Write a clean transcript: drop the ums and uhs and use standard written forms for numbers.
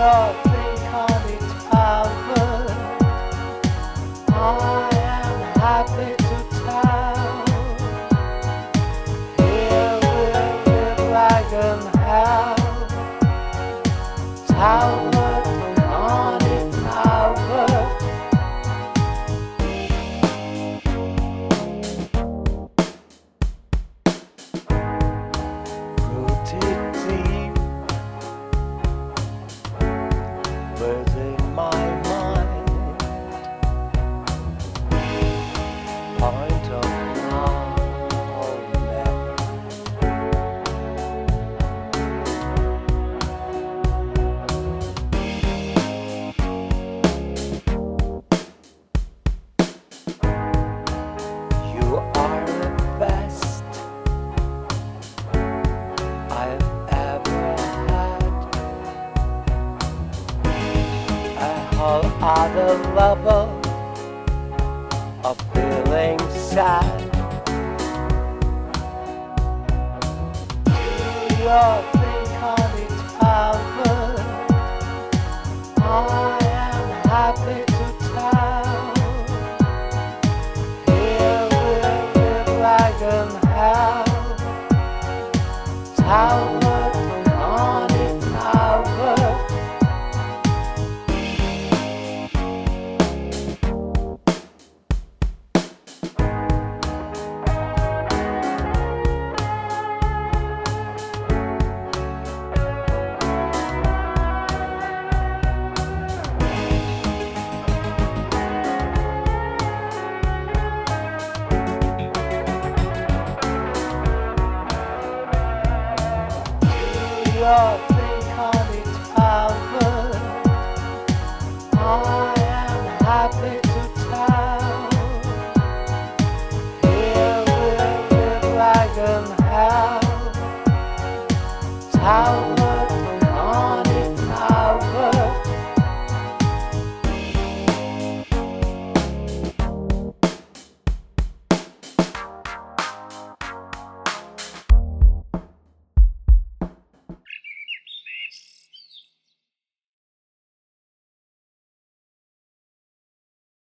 your thing on its Albert. I am happy to tell. Here will live like an hell. Talbot on its Albert. Rooted deep within my mind, point of no You are the best I've ever had. A whole other level of feeling sad. Your thing on its Albert. I am happy to tell. Here will live like an hell. Talbot on its Albert. Your thing on its Albert. I am happy